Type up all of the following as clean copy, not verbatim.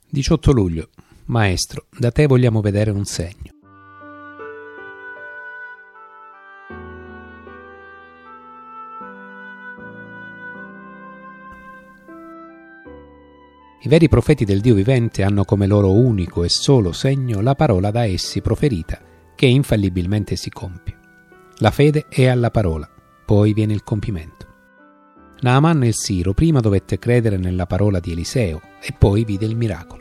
18 luglio. Maestro, da te vogliamo vedere un segno. I veri profeti del Dio vivente hanno come loro unico e solo segno la parola da essi proferita, che infallibilmente si compie. La fede è alla parola, poi viene il compimento. Naaman il Siro prima dovette credere nella parola di Eliseo e poi vide il miracolo.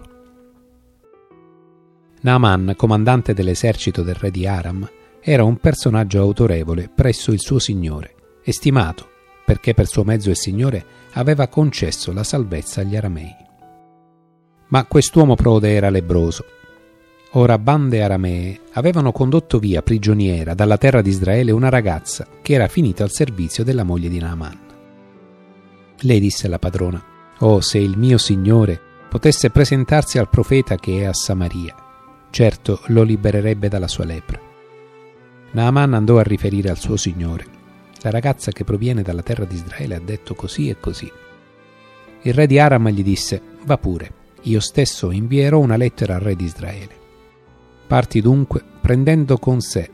Naaman, comandante dell'esercito del re di Aram, era un personaggio autorevole presso il suo signore e stimato, perché per suo mezzo il Signore aveva concesso la salvezza agli aramei. Ma quest'uomo prode era lebbroso. Ora bande aramee avevano condotto via prigioniera dalla terra di Israele una ragazza che era finita al servizio della moglie di Naaman. Lei disse alla padrona: «Oh, se il mio Signore potesse presentarsi al profeta che è a Samaria, certo lo libererebbe dalla sua lepra». Naaman andò a riferire al suo signore: «La ragazza che proviene dalla terra di Israele ha detto così e così». Il re di Aram gli disse: «Va pure, io stesso invierò una lettera al re di Israele». Partì dunque, prendendo con sé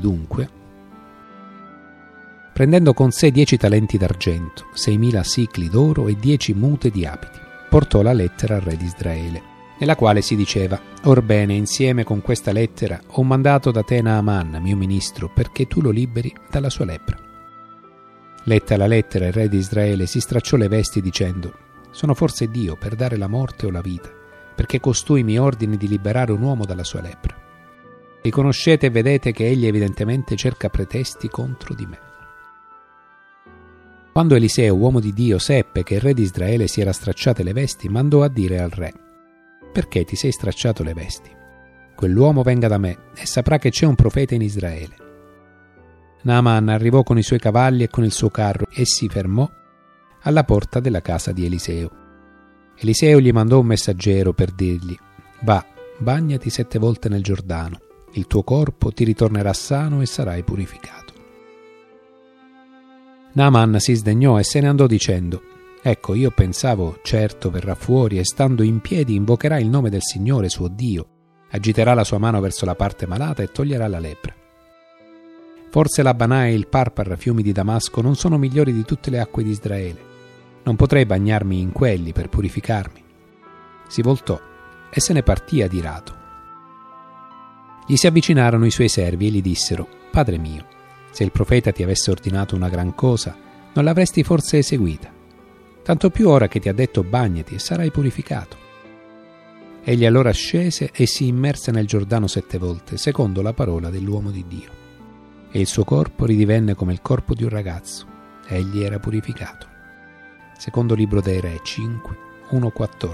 10 talenti d'argento, 6.000 sicli d'oro e 10 mute di abiti. Portò la lettera al re di Israele, nella quale si diceva: «Orbene, insieme con questa lettera ho mandato da te Naaman, mio ministro, perché tu lo liberi dalla sua lepra». Letta la lettera, il re di Israele si stracciò le vesti dicendo: «Sono forse Dio per dare la morte o la vita, perché costui mi ordini di liberare un uomo dalla sua lepra? Riconoscete e vedete che egli evidentemente cerca pretesti contro di me». Quando Eliseo, uomo di Dio, seppe che il re di Israele si era stracciate le vesti, mandò a dire al re: «Perché ti sei stracciato le vesti? Quell'uomo venga da me e saprà che c'è un profeta in Israele». Naaman arrivò con i suoi cavalli e con il suo carro e si fermò alla porta della casa di Eliseo. Eliseo gli mandò un messaggero per dirgli: «Va, bagnati 7 volte nel Giordano, il tuo corpo ti ritornerà sano e sarai purificato». Naaman si sdegnò e se ne andò dicendo: «Ecco, io pensavo, certo verrà fuori e stando in piedi invocherà il nome del Signore suo Dio, agiterà la sua mano verso la parte malata e toglierà la lepra. Forse l'Abana e il Parpar, fiumi di Damasco, non sono migliori di tutte le acque di Israele. Non potrei bagnarmi in quelli per purificarmi». Si voltò e se ne partì adirato. Gli si avvicinarono i suoi servi e gli dissero: «Padre mio, se il profeta ti avesse ordinato una gran cosa, non l'avresti forse eseguita? Tanto più ora che ti ha detto: bagnati e sarai purificato». Egli allora scese e si immerse nel Giordano 7 volte, secondo la parola dell'uomo di Dio. E il suo corpo ridivenne come il corpo di un ragazzo. Egli era purificato. Secondo libro dei Re 5, 1-14.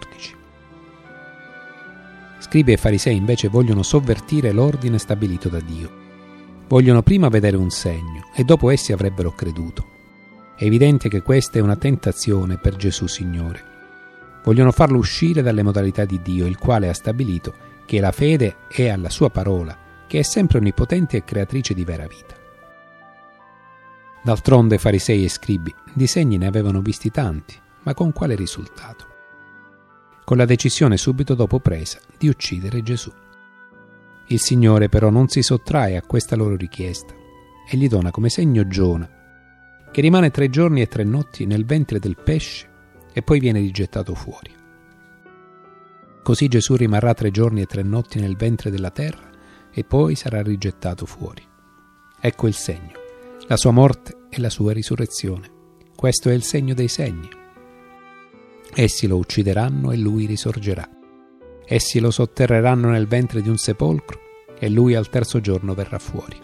Scribi e farisei invece vogliono sovvertire l'ordine stabilito da Dio. Vogliono prima vedere un segno e dopo essi avrebbero creduto. È evidente che questa è una tentazione per Gesù Signore. Vogliono farlo uscire dalle modalità di Dio, il quale ha stabilito che la fede è alla sua parola, che è sempre onnipotente e creatrice di vera vita. D'altronde farisei e scribi di segni ne avevano visti tanti, ma con quale risultato? Con la decisione subito dopo presa di uccidere Gesù. Il Signore però non si sottrae a questa loro richiesta e gli dona come segno Giona, che rimane 3 giorni e 3 notti nel ventre del pesce e poi viene rigettato fuori. Così Gesù rimarrà 3 giorni e 3 notti nel ventre della terra e poi sarà rigettato fuori. Ecco il segno, la sua morte e la sua risurrezione. Questo è il segno dei segni. Essi lo uccideranno e lui risorgerà. Essi lo sotterreranno nel ventre di un sepolcro e lui al 3° giorno verrà fuori.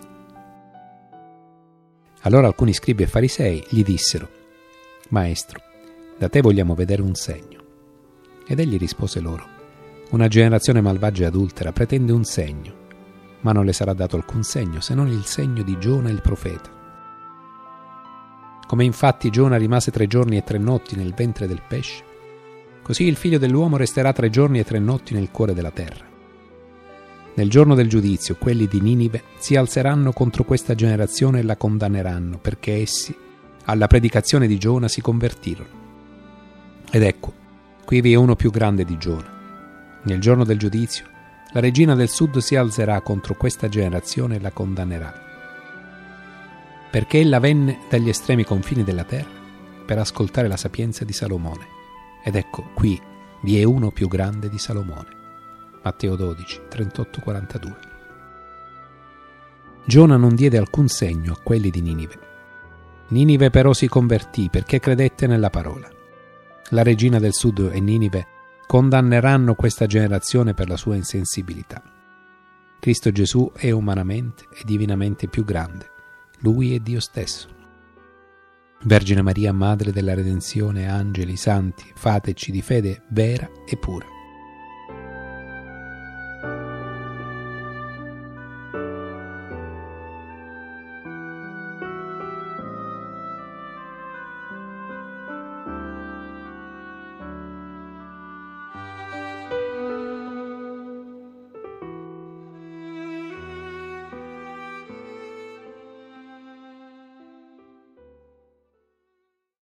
Allora alcuni scribi e farisei gli dissero: «Maestro, da te vogliamo vedere un segno». Ed egli rispose loro: «Una generazione malvagia e adultera pretende un segno, ma non le sarà dato alcun segno se non il segno di Giona il profeta. Come infatti Giona rimase 3 giorni e 3 notti nel ventre del pesce, così il figlio dell'uomo resterà 3 giorni e 3 notti nel cuore della terra. Nel giorno del giudizio quelli di Ninive si alzeranno contro questa generazione e la condanneranno, perché essi alla predicazione di Giona si convertirono. Ed ecco, qui vi è uno più grande di Giona. Nel giorno del giudizio, la regina del sud si alzerà contro questa generazione e la condannerà, perché ella venne dagli estremi confini della terra per ascoltare la sapienza di Salomone. Ed ecco, qui vi è uno più grande di Salomone. Matteo 12, 38-42. Giona non diede alcun segno a quelli di Ninive. Ninive però si convertì perché credette nella parola. La regina del sud e Ninive condanneranno questa generazione per la sua insensibilità. Cristo Gesù è umanamente e divinamente più grande. Lui è Dio stesso. Vergine Maria, Madre della Redenzione, angeli, santi, fateci di fede vera e pura.